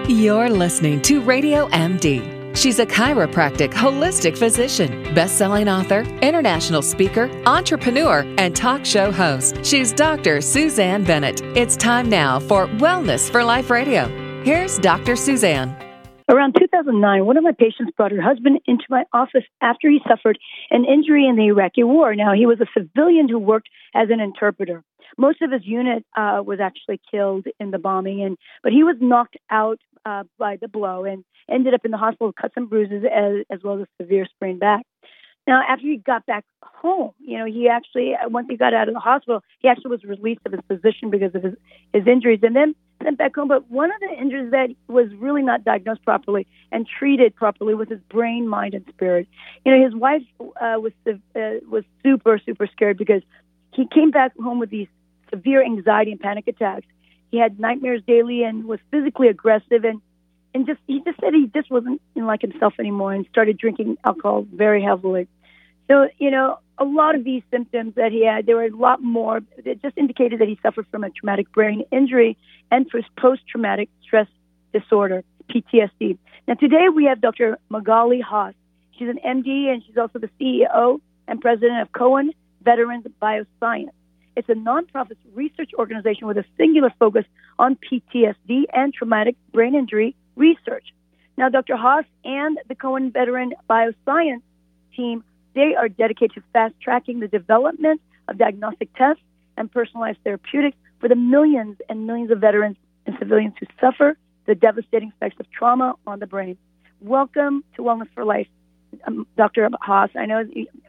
You're listening to Radio MD. She's a chiropractic holistic physician, best-selling author, international speaker, entrepreneur, and talk show host. She's Dr. Suzanne Bennett. It's time now for Wellness for Life Radio. Here's Dr. Suzanne. Around 2009, one of my patients brought her husband into my office after he suffered an injury in the Iraqi war. Now, he was a civilian who worked as an interpreter. Most of his unit was actually killed in the bombing, but he was knocked out by the blow and ended up in the hospital with cuts and bruises as well as a severe sprained back. Now, after he got back home, he actually, once he got out of the hospital, he actually was released of his position because of his injuries and then sent back home. But one of the injuries that was really not diagnosed properly and treated properly was his brain, mind, and spirit. His wife was super, super scared because he came back home with these severe anxiety and panic attacks. He had nightmares daily and was physically aggressive and he just said he just wasn't like himself anymore and started drinking alcohol very heavily. So, a lot of these symptoms that he had, there were a lot more that just indicated that he suffered from a traumatic brain injury and post-traumatic stress disorder, PTSD. Now, today we have Dr. Magali Haas. She's an MD and she's also the CEO and president of Cohen Veterans Bioscience. It's a nonprofit research organization with a singular focus on PTSD and traumatic brain injury research. Now, Dr. Haas and the Cohen Veteran Bioscience team, they are dedicated to fast-tracking the development of diagnostic tests and personalized therapeutics for the millions and millions of veterans and civilians who suffer the devastating effects of trauma on the brain. Welcome to Wellness for Life, Dr. Haas. I know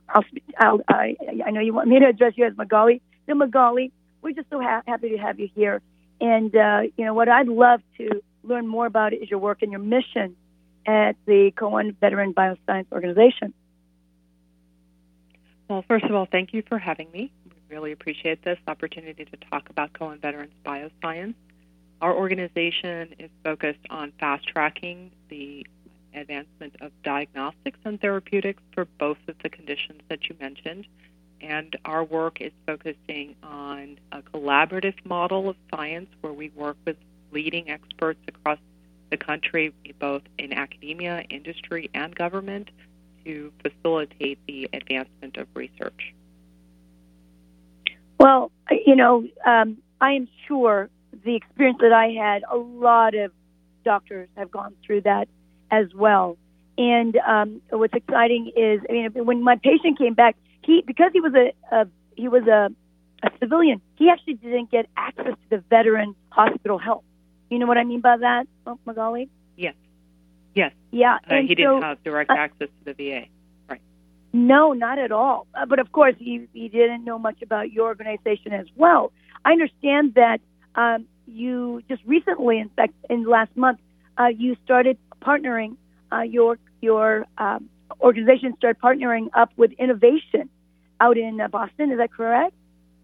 I know you want me to address you as Magali. So Magali, we're just so happy to have you here. And, what I'd love to learn more about is your work and your mission at the Cohen Veteran Bioscience Organization. Well, first of all, thank you for having me. We really appreciate this opportunity to talk about Cohen Veterans Bioscience. Our organization is focused on fast-tracking the advancement of diagnostics and therapeutics for both of the conditions that you mentioned. And our work is focusing on a collaborative model of science where we work with leading experts across the country, both in academia, industry, and government, to facilitate the advancement of research. Well, I am sure the experience that I had, a lot of doctors have gone through that as well. And what's exciting is, when my patient came back, because he was a civilian, he actually didn't get access to the veteran hospital help. You know what I mean by that, Magali? Yes. Yeah. He didn't have direct access to the VA. Right. No, not at all. But of course, he didn't know much about your organization as well. I understand that you just recently, in fact, in last month, you started partnering your organization started partnering up with Innovation out in Boston. Is that correct?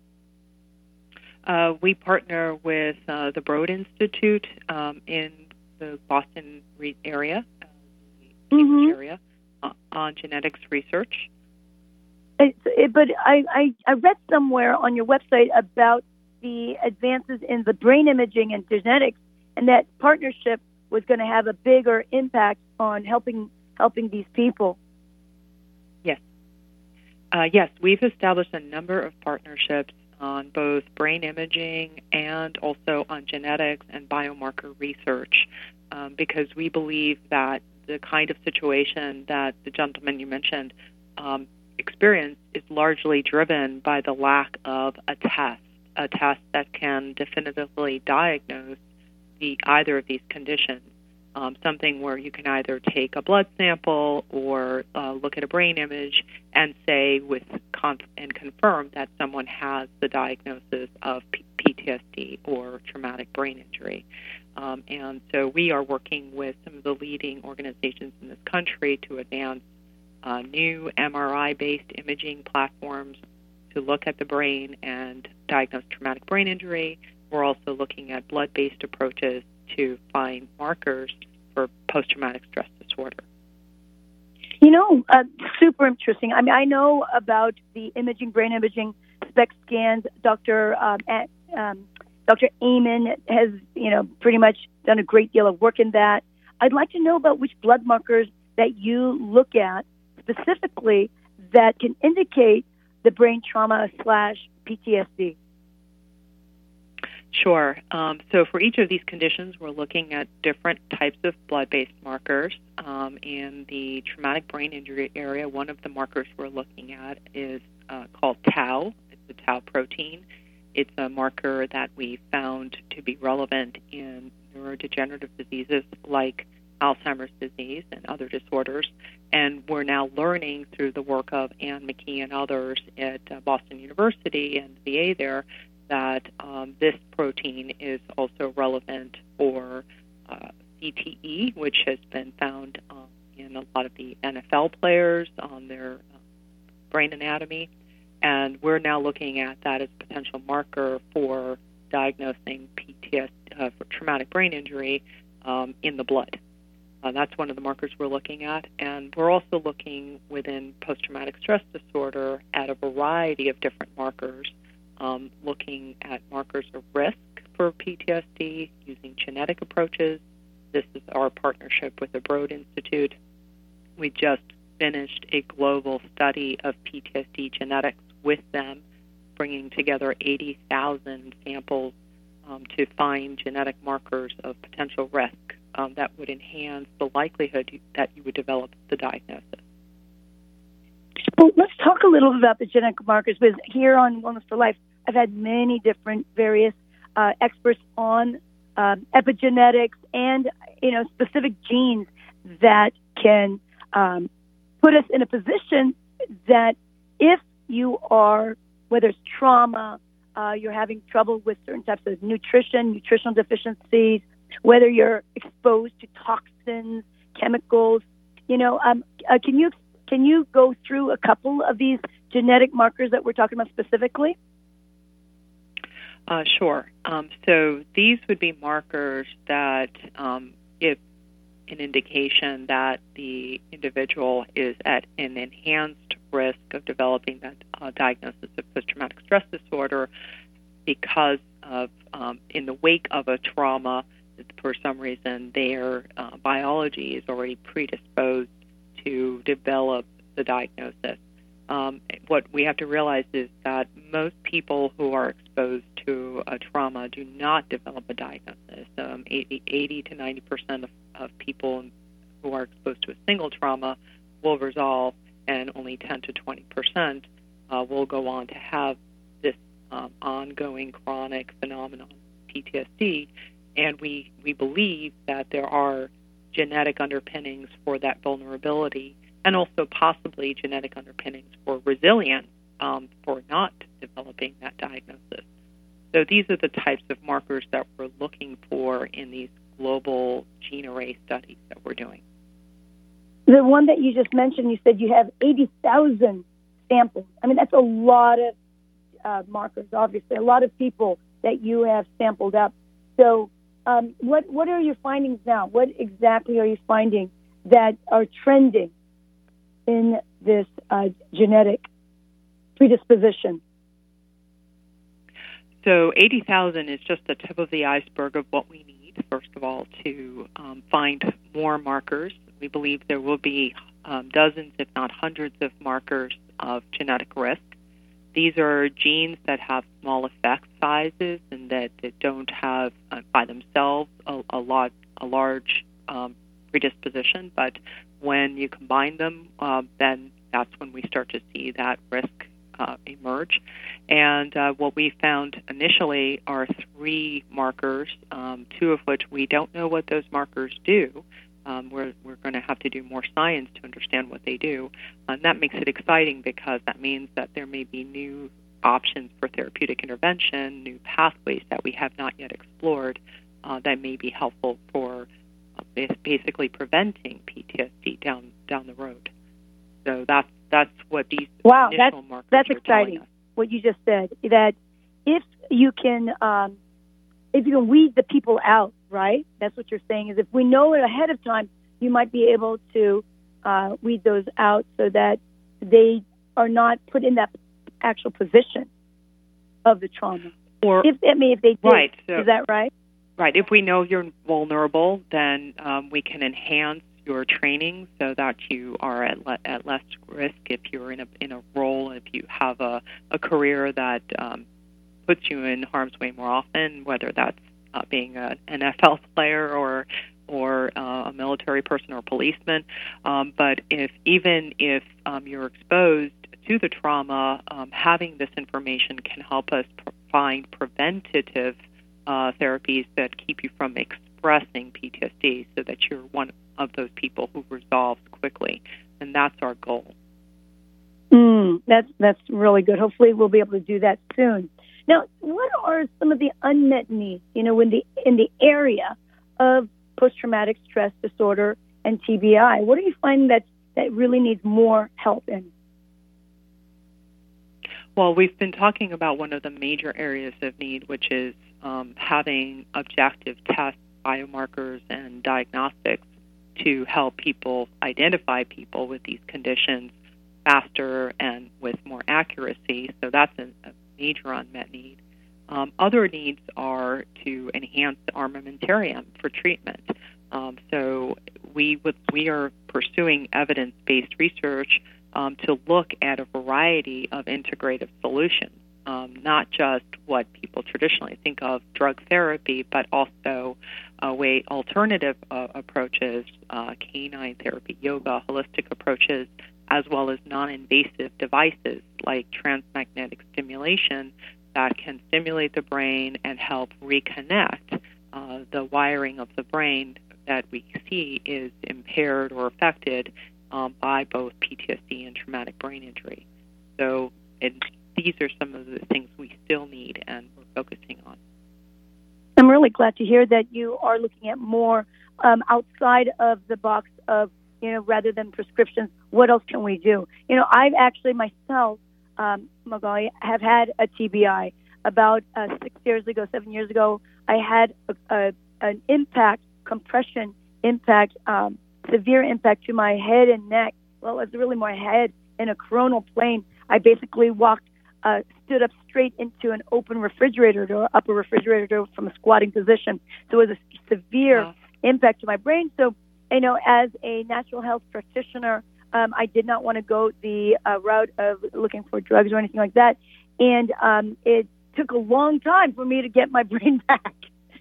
We partner with the Broad Institute in the Boston area, area, on genetics research. But I read somewhere on your website about the advances in the brain imaging and genetics, and that partnership was going to have a bigger impact on helping these people. Yes, we've established a number of partnerships on both brain imaging and also on genetics and biomarker research because we believe that the kind of situation that the gentleman you mentioned experienced is largely driven by the lack of a test that can definitively diagnose either of these conditions. Something where you can either take a blood sample or look at a brain image and say and confirm that someone has the diagnosis of PTSD or traumatic brain injury. And so we are working with some of the leading organizations in this country to advance new MRI-based imaging platforms to look at the brain and diagnose traumatic brain injury. We're also looking at blood-based approaches to find markers for post-traumatic stress disorder. Super interesting. I know about the brain imaging SPECT scans. Dr. Dr. Amen has, pretty much done a great deal of work in that. I'd like to know about which blood markers that you look at specifically that can indicate the brain trauma / PTSD. Sure. So for each of these conditions, we're looking at different types of blood-based markers. In the traumatic brain injury area, one of the markers we're looking at is called tau. It's the tau protein. It's a marker that we found to be relevant in neurodegenerative diseases like Alzheimer's disease and other disorders. And we're now learning through the work of Anne McKee and others at Boston University and the VA there that this protein is also relevant for CTE, which has been found in a lot of the NFL players on their brain anatomy. And we're now looking at that as a potential marker for diagnosing PTSD, for traumatic brain injury in the blood. That's one of the markers we're looking at. And we're also looking within post-traumatic stress disorder at a variety of different markers, looking at markers of risk for PTSD using genetic approaches. This is our partnership with the Broad Institute. We just finished a global study of PTSD genetics with them, bringing together 80,000 samples to find genetic markers of potential risk that would enhance the likelihood that you would develop the diagnosis. Well, let's talk a little bit about the genetic markers, because here on Wellness for Life, I've had many different various experts on epigenetics and, specific genes that can put us in a position that if you are, whether it's trauma, you're having trouble with certain types of nutritional deficiencies, whether you're exposed to toxins, chemicals, can you go through a couple of these genetic markers that we're talking about specifically? Sure. So these would be markers that, if an indication that the individual is at an enhanced risk of developing that diagnosis of post-traumatic stress disorder because of, in the wake of a trauma, for some reason their biology is already predisposed to develop the diagnosis. What we have to realize is that most people who are exposed to a trauma do not develop a diagnosis. 80 to 90% of people who are exposed to a single trauma will resolve, and only 10 to 20% will go on to have this ongoing chronic phenomenon, PTSD. And we believe that there are genetic underpinnings for that vulnerability, and also possibly genetic underpinnings for resilience for not developing that diagnosis. So these are the types of markers that we're looking for in these global gene array studies that we're doing. The one that you just mentioned, you said you have 80,000 samples. I mean, that's a lot of markers, obviously, a lot of people that you have sampled up. So what are your findings now? What exactly are you finding that are trending in this genetic predisposition? So 80,000 is just the tip of the iceberg of what we need, first of all, to find more markers. We believe there will be dozens, if not hundreds, of markers of genetic risk. These are genes that have small effect sizes and that don't have, by themselves, a large predisposition. But when you combine them, then that's when we start to see that risk emerge. And what we found initially are 3 markers, 2 of which we don't know what those markers do. We're going to have to do more science to understand what they do. And that makes it exciting because that means that there may be new options for therapeutic intervention, new pathways that we have not yet explored that may be helpful for basically preventing PTSD down the road. So that's what these initial markers that's are exciting. telling us. What you just said, that if you can weed the people out, right? That's what you're saying, is if we know it ahead of time, you might be able to weed those out so that they are not put in that actual position of the trauma. Or if they did, right, so, is that right? Right. If we know you're vulnerable, then we can enhance your training so that you are at less risk if you're in a role, if you have a career that puts you in harm's way more often, whether that's being an NFL player or a military person or policeman. But if you're exposed to the trauma, having this information can help us find preventative therapies that keep you from expressing PTSD so that you're one of those people who resolves quickly. And that's our goal. That's really good. Hopefully we'll be able to do that soon. Now, what are some of the unmet needs, in the area of post-traumatic stress disorder and TBI? What do you find that really needs more help in? Well, we've been talking about one of the major areas of need, which is having objective tests, biomarkers, and diagnostics to help people identify people with these conditions faster and with more accuracy. So that's a major unmet need. Other needs are to enhance the armamentarium for treatment. So we are pursuing evidence-based research to look at a variety of integrative solutions, not just what people traditionally think of drug therapy, but also alternative approaches, canine therapy, yoga, holistic approaches, as well as non-invasive devices like transmagnetic stimulation that can stimulate the brain and help reconnect the wiring of the brain that we see is impaired or affected by both PTSD and traumatic brain injury. So these are some of the things we still need and we're focusing on. I'm really glad to hear that you are looking at more outside of the box of, rather than prescriptions, what else can we do? I've actually myself, Magali, have had a TBI. About 7 years ago, I had an impact, compression impact, severe impact to my head and neck. Well, it was really my head in a coronal plane. I basically stood up straight into an open refrigerator door, upper refrigerator door from a squatting position. So it was a severe impact to my brain. So, as a natural health practitioner, I did not want to go the route of looking for drugs or anything like that. And it took a long time for me to get my brain back,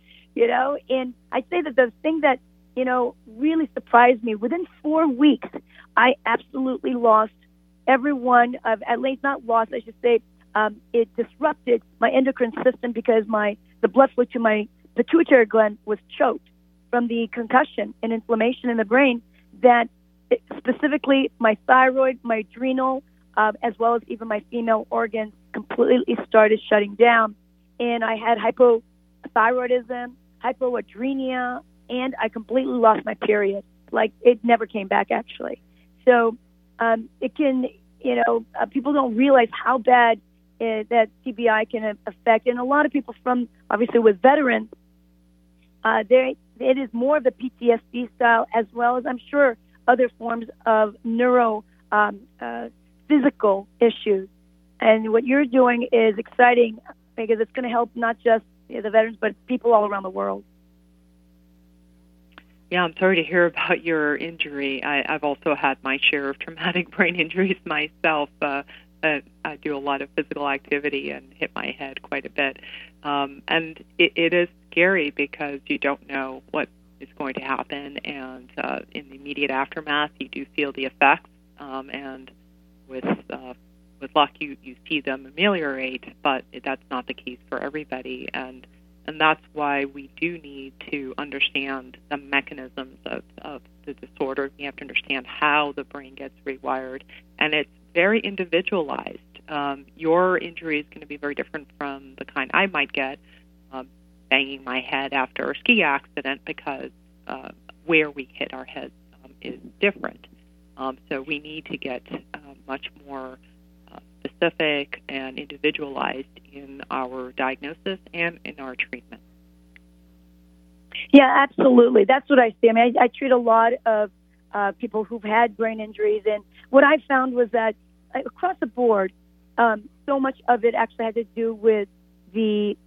And I'd say that the thing that, really surprised me, within 4 weeks, I absolutely lost every one of, at least not lost, I should say, it disrupted my endocrine system because the blood flow to my pituitary gland was choked from the concussion and inflammation in the brain that specifically my thyroid, my adrenal, as well as even my female organs completely started shutting down. And I had hypothyroidism, hypoadrenia, and I completely lost my period. Like, it never came back, actually. So it can, people don't realize how bad that TBI can affect. And a lot of people obviously with veterans, it is more of the PTSD style, as well as, I'm sure, other forms of physical issues. And what you're doing is exciting because it's going to help not just the veterans, but people all around the world. Yeah, I'm sorry to hear about your injury. I've also had my share of traumatic brain injuries myself. I do a lot of physical activity and hit my head quite a bit. And it is scary because you don't know what is going to happen. And in the immediate aftermath, you do feel the effects. And with luck, you see them ameliorate, but that's not the case for everybody. And that's why we do need to understand the mechanisms of the disorder. We have to understand how the brain gets rewired, and it's very individualized. Your injury is going to be very different from the kind I might get banging my head after a ski accident because where we hit our heads is different. So we need to get much more specific and individualized in our diagnosis and in our treatment. Yeah, absolutely. That's what I see. I mean, I treat a lot of people who've had brain injuries, and what I found was that across the board, so much of it actually had to do with the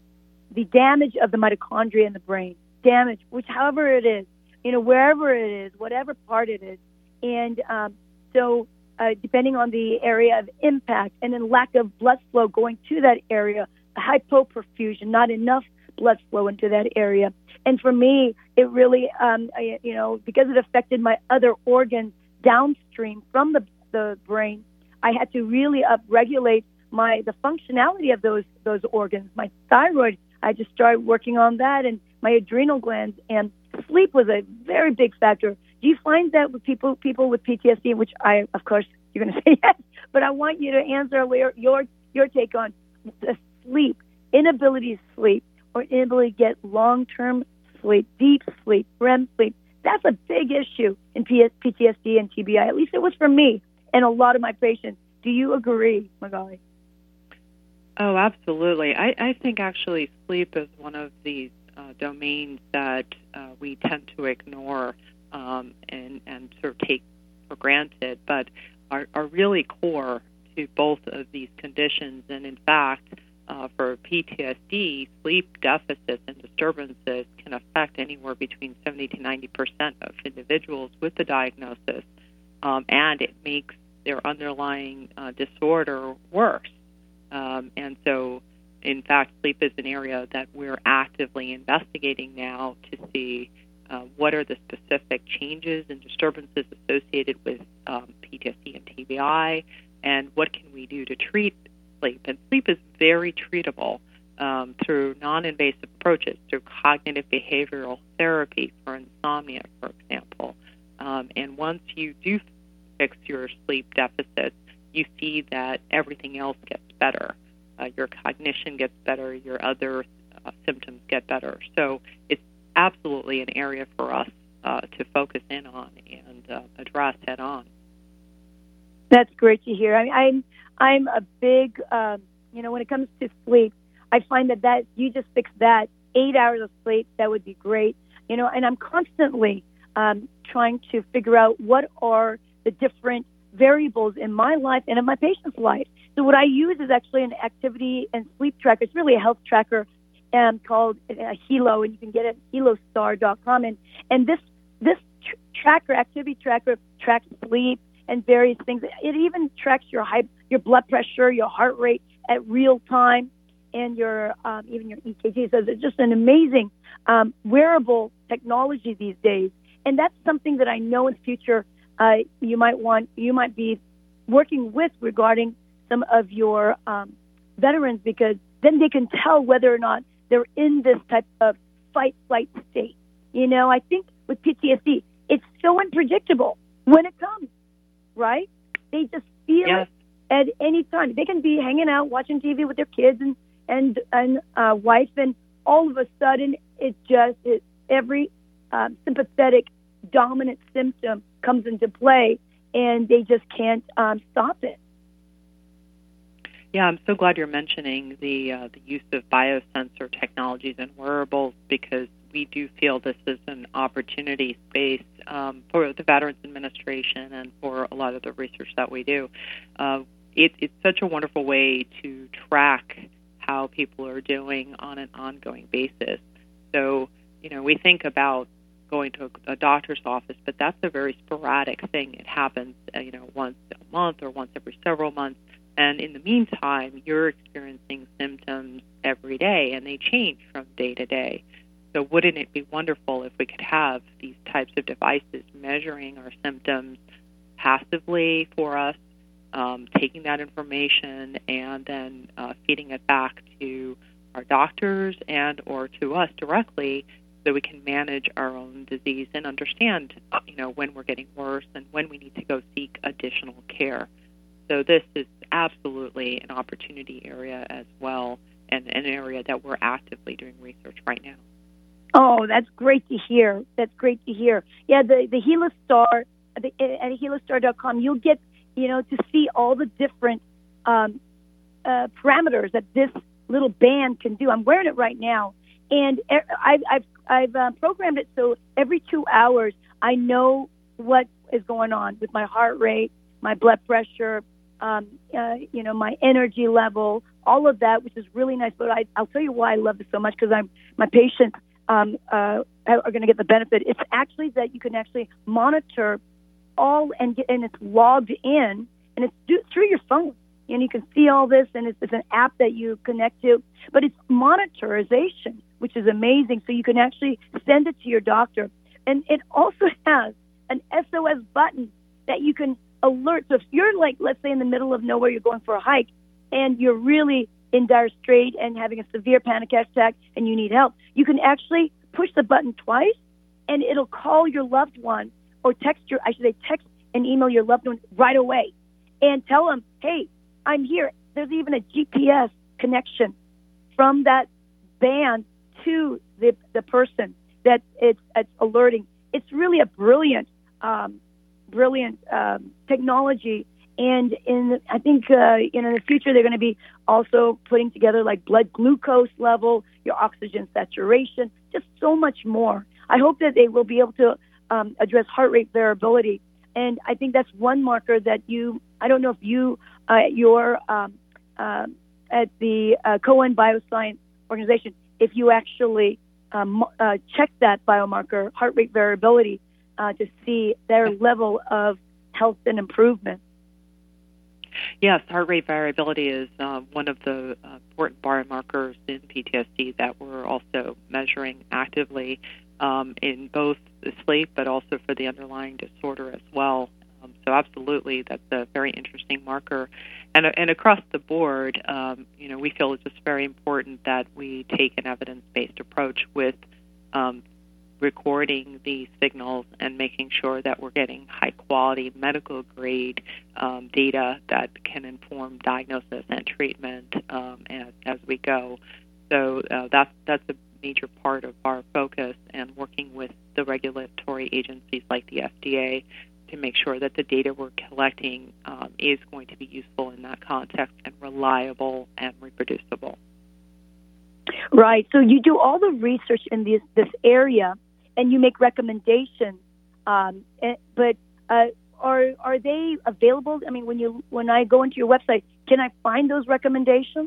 the damage of the mitochondria in the brain, damage, which however it is, wherever it is, whatever part it is. And so depending on the area of impact and then lack of blood flow going to that area, hypoperfusion, not enough blood flow into that area. And for me, it really, because it affected my other organs downstream from the brain, I had to really upregulate the functionality of those organs. My thyroid, I just started working on that, and my adrenal glands, and sleep was a very big factor. Do you find that with people with PTSD, which of course, you're going to say yes, but I want you to answer your take on the sleep, inability to sleep, or inability to get long-term sleep, deep sleep, REM sleep. That's a big issue in PTSD and TBI. At least it was for me and a lot of my patients. Do you agree, Magali? Oh, absolutely. I think actually sleep is one of these domains that we tend to ignore and sort of take for granted, but are really core to both of these conditions. And in fact, for PTSD, sleep deficits and disturbances can affect anywhere between 70 to 90% of individuals with the diagnosis, and it makes their underlying disorder worse. And so, in fact, sleep is an area that we're actively investigating now to see what are the specific changes and disturbances associated with PTSD and TBI, and what can we do to treat sleep. And sleep is very treatable through non-invasive approaches, through cognitive behavioral therapy for insomnia, for example. And once you do fix your sleep deficits, you see that everything else gets better. Your cognition gets better, your other symptoms get better. So it's absolutely an area for us to focus in on and address head on. That's great to hear. I'm a big, when it comes to sleep, I find that you just fix that 8 hours of sleep, that would be great. And I'm constantly trying to figure out what are the different variables in my life and in my patient's life. So what I use is actually an activity and sleep tracker. It's really a health tracker called Hilo, and you can get it at helostar.com. And this tracker, activity tracker, tracks sleep and various things. It even tracks your blood pressure, your heart rate at real time, and your even your EKG. So it's just an amazing wearable technology these days. And that's something that I know in the future you might be working with regarding some of your veterans, because then they can tell whether or not they're in this type of fight-flight state. I think with PTSD, it's so unpredictable when it comes, right? They just feel it at any time. They can be hanging out, watching TV with their kids and wife, and all of a sudden, every sympathetic dominant symptom comes into play, and they just can't stop it. Yeah, I'm so glad you're mentioning the use of biosensor technologies and wearables, because we do feel this is an opportunity space for the Veterans Administration and for a lot of the research that we do. It's such a wonderful way to track how people are doing on an ongoing basis. So, we think about going to a doctor's office, but that's a very sporadic thing. It happens, once a month or once every several months. And in the meantime, you're experiencing symptoms every day, and they change from day to day. So wouldn't it be wonderful if we could have these types of devices measuring our symptoms passively for us, taking that information and then feeding it back to our doctors and or to us directly, so we can manage our own disease and understand, when we're getting worse and when we need to go seek additional care. So this is absolutely an opportunity area as well, and an area that we're actively doing research right now. Oh, that's great to hear. That's great to hear. Yeah, the Helostar, at helostar.com, you'll get, to see all the different parameters that this little band can do. I'm wearing it right now, and I've programmed it so every 2 hours I know what is going on with my heart rate, my blood pressure, my energy level, all of that, which is really nice. But I'll tell you why I love this so much, because my patients are going to get the benefit. It's actually that you can actually monitor all and it's logged in, and it's through your phone, and you can see all this, and it's an app that you connect to. But it's monitorization, which is amazing. So you can actually send it to your doctor, and it also has an SOS button that you can alert. So if you're let's say in the middle of nowhere, you're going for a hike, and you're really in dire strait and having a severe panic attack and you need help, you can actually push the button twice, and it'll call your loved one, or text and email your loved one right away and tell them, hey, I'm here. There's even a GPS connection from that band to the person that it's alerting. It's really a brilliant technology. And I think in the future they're going to be also putting together like blood glucose level, your oxygen saturation, just so much more. I hope that they will be able to address heart rate variability. And I think that's one marker that I don't know if you're at the Cohen Bioscience Organization, if you actually check that biomarker, heart rate variability, to see their level of health and improvement. Yes, heart rate variability is one of the important biomarkers in PTSD that we're also measuring actively in both the sleep, but also for the underlying disorder as well. So absolutely, that's a very interesting marker. And across the board, we feel it's just very important that we take an evidence-based approach with recording these signals and making sure that we're getting high-quality medical-grade data that can inform diagnosis and treatment as we go. So that's a major part of our focus, and working with the regulatory agencies like the FDA to make sure that the data we're collecting is going to be useful in that context and reliable and reproducible. Right. So you do all the research in this area, and you make recommendations. But are they available? I mean, when I go into your website, can I find those recommendations?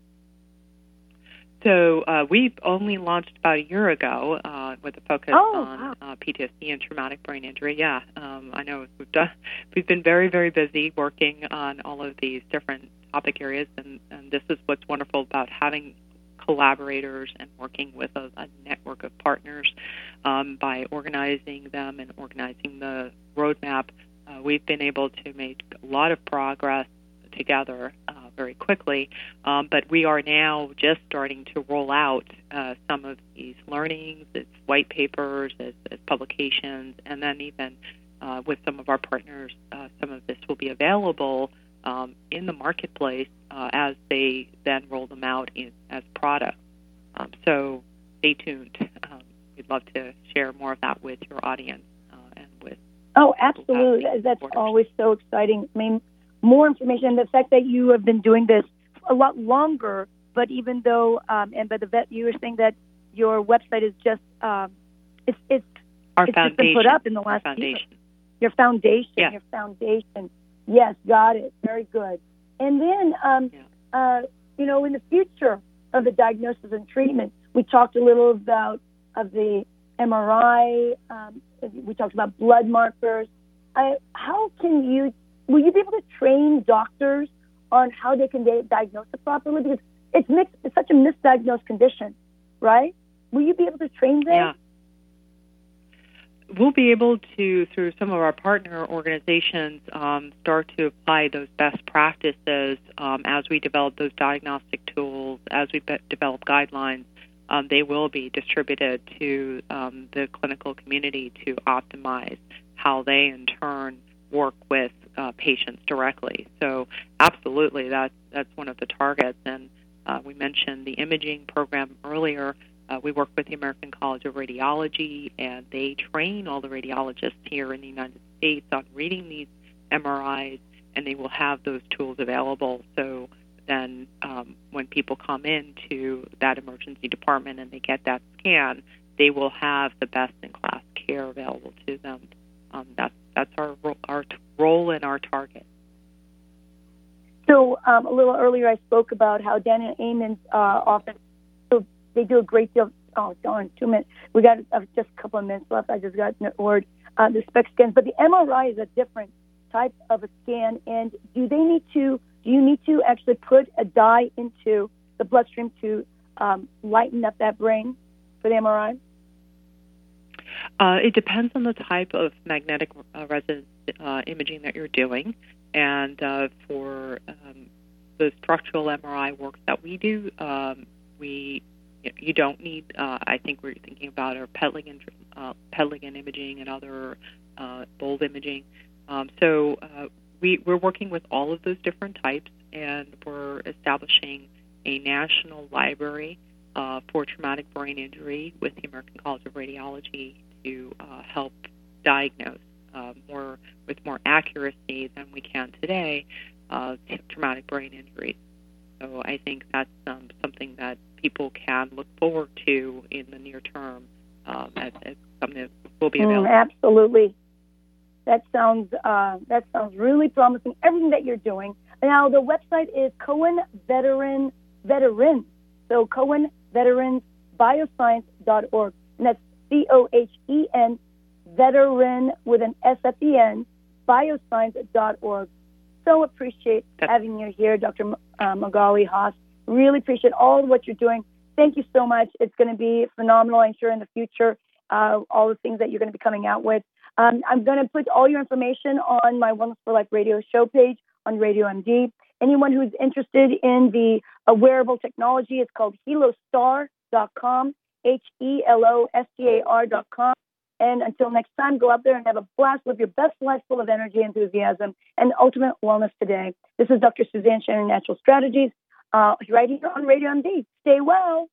So we've only launched about a year ago with a focus on PTSD and traumatic brain injury. Yeah, I know we've been very, very busy working on all of these different topic areas, and this is what's wonderful about having collaborators and working with a network of partners. By organizing them and organizing the roadmap, we've been able to make a lot of progress together very quickly, but we are now just starting to roll out some of these learnings as white papers, as publications, and then even with some of our partners, some of this will be available in the marketplace as they then roll them out as products. So stay tuned. We'd love to share more of that with your audience and with. Oh, absolutely. That's always so exciting. I mean, more information. The fact that you have been doing this a lot longer, but even though, and by the vet, you were saying that your website is just, it's our it's foundation. Just been put up in the last year. Your foundation. Yeah. Your foundation. Yes, got it. Very good. And then, in the future of the diagnosis and treatment, we talked a little about the MRI. We talked about blood markers. Will you be able to train doctors on how they can diagnose it properly? Because it's such a misdiagnosed condition, right? Will you be able to train them? Yeah. We'll be able to, through some of our partner organizations, start to apply those best practices as we develop those diagnostic tools, as we develop guidelines. They will be distributed to the clinical community to optimize how they, in turn, work with patients directly. So absolutely, that's one of the targets. And we mentioned the imaging program earlier. We work with the American College of Radiology, and they train all the radiologists here in the United States on reading these MRIs, and they will have those tools available. So then when people come into that emergency department and they get that scan, they will have the best-in-class care available to them. That's our role and our target. So a little earlier, I spoke about how Dan and Eamon's office, so they do a great deal. Oh, darn, 2 minutes. We got just a couple of minutes left. I just got a word. The SPECT scans, but the MRI is a different type of a scan. And do you need to actually put a dye into the bloodstream to lighten up that brain for the MRI? It depends on the type of magnetic resonance imaging that you're doing. And for the structural MRI work that we do, you don't need, I think we're thinking about our PET ligand imaging and other bold imaging. So we're working with all of those different types, and we're establishing a national library for traumatic brain injury with the American College of Radiology to help diagnose with more accuracy than we can today traumatic brain injuries. So I think that's something that people can look forward to in the near term as something that will be available. Absolutely. That sounds really promising, everything that you're doing. Now, the website is Cohen Veterans. So Cohen Veterans Bioscience.org. And that's COHEN, veteran with an S at the end, bioscience.org. So appreciate having you here, Dr. Magali Haas. Really appreciate all of what you're doing. Thank you so much. It's going to be phenomenal, I'm sure, in the future, all the things that you're going to be coming out with. I'm going to put all your information on my Wellness for Life radio show page on Radio MD. Anyone who's interested in the wearable technology, it's called helostar.com, HELOSTAR.com. And until next time, go out there and have a blast. Live your best life full of energy, enthusiasm, and ultimate wellness today. This is Dr. Suzanne Shannon, Natural Strategies, right here on Radio MD. Stay well.